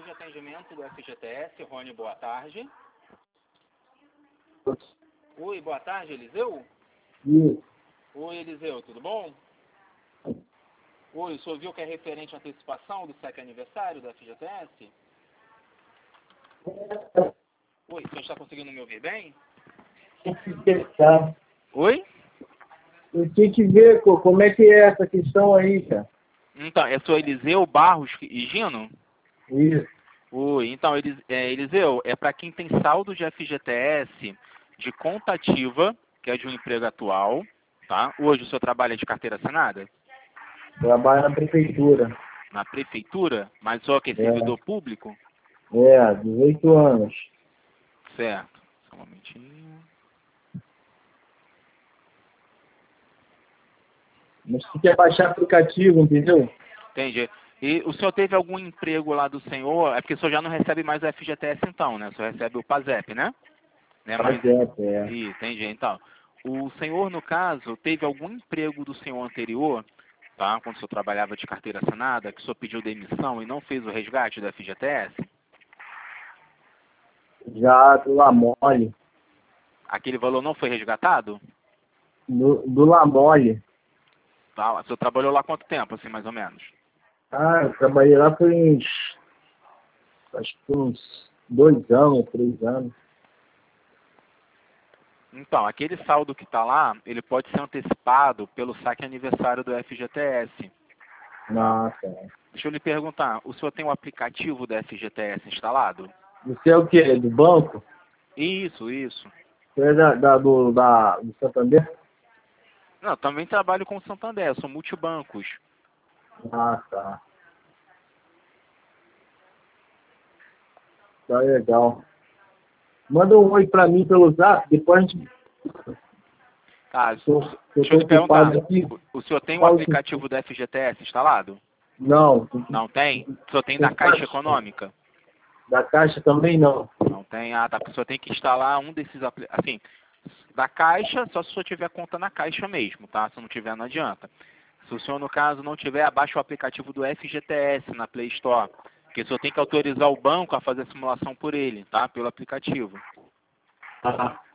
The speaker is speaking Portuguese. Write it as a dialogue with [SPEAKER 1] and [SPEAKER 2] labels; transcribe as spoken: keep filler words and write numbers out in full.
[SPEAKER 1] de atendimento do F G T S, Rony, boa tarde. Oi, boa tarde, Eliseu?
[SPEAKER 2] Isso.
[SPEAKER 1] Oi, Eliseu, tudo bom? Oi, o senhor viu que é referente à antecipação do sétimo aniversário do F G T S? Oi, o senhor está conseguindo me ouvir bem?
[SPEAKER 2] Tem que testar.
[SPEAKER 1] Oi?
[SPEAKER 2] Eu tinha que ver co- como é que é essa questão aí, cara.
[SPEAKER 1] Então, eu sou Eliseu Barros e Gino?
[SPEAKER 2] Isso.
[SPEAKER 1] Oi, então, Elis, é, Eliseu, é para quem tem saldo de F G T S de conta ativa, que é de um emprego atual, tá? Hoje o senhor trabalha de carteira assinada?
[SPEAKER 2] Trabalho na prefeitura.
[SPEAKER 1] Na prefeitura? Mas só que é
[SPEAKER 2] É.
[SPEAKER 1] servidor público?
[SPEAKER 2] É, dezoito anos.
[SPEAKER 1] Certo. Só um momentinho.
[SPEAKER 2] Mas tu quer baixar aplicativo, entendeu?
[SPEAKER 1] Entendi. E o senhor teve algum emprego lá do senhor? É porque o senhor já não recebe mais o F G T S então, né? O senhor recebe o PASEP, né? Né? Mas...
[SPEAKER 2] Projeto, é.
[SPEAKER 1] Ih, entendi. Então, o senhor, no caso, teve algum emprego do senhor anterior, tá? Quando o senhor trabalhava de carteira assinada, que o senhor pediu demissão e não fez o resgate do F G T S?
[SPEAKER 2] Já do Lamole.
[SPEAKER 1] Aquele valor não foi resgatado?
[SPEAKER 2] Do, do Lamole.
[SPEAKER 1] Tá. O senhor trabalhou lá quanto tempo, assim, mais ou menos?
[SPEAKER 2] Ah, eu trabalhei lá por uns... Acho que por uns dois anos, três anos.
[SPEAKER 1] Então, aquele saldo que está lá, ele pode ser antecipado pelo saque aniversário do F G T S.
[SPEAKER 2] Nossa.
[SPEAKER 1] Deixa eu lhe perguntar, o senhor tem o aplicativo do F G T S instalado?
[SPEAKER 2] Você é o quê? Do banco?
[SPEAKER 1] Isso, isso.
[SPEAKER 2] Você é da, da, do, da, do Santander?
[SPEAKER 1] Não, também trabalho com o Santander, eu sou multibancos.
[SPEAKER 2] Ah, tá. Tá legal. Manda um oi pra mim pelo zap, depois a gente...
[SPEAKER 1] Tá,
[SPEAKER 2] Tô, eu
[SPEAKER 1] deixa eu
[SPEAKER 2] tô
[SPEAKER 1] lhe perguntar,
[SPEAKER 2] ocupado aqui.
[SPEAKER 1] o, o senhor tem o
[SPEAKER 2] Fala que...
[SPEAKER 1] aplicativo do F G T S instalado?
[SPEAKER 2] Não. Tem que,
[SPEAKER 1] Não tem? O senhor tem
[SPEAKER 2] tem
[SPEAKER 1] da
[SPEAKER 2] que
[SPEAKER 1] Caixa
[SPEAKER 2] baixar.
[SPEAKER 1] Econômica?
[SPEAKER 2] Da Caixa também não.
[SPEAKER 1] Não tem? Ah, tá, porque o senhor tem que instalar um desses aplicativos. Assim, da Caixa, só se o senhor tiver conta na Caixa mesmo, tá? Se não tiver, não adianta. Se o senhor, no caso, não tiver, abaixa o aplicativo do F G T S na Play Store. Porque o senhor tem que autorizar o banco a fazer a simulação por ele, tá? Pelo aplicativo.
[SPEAKER 2] Ah,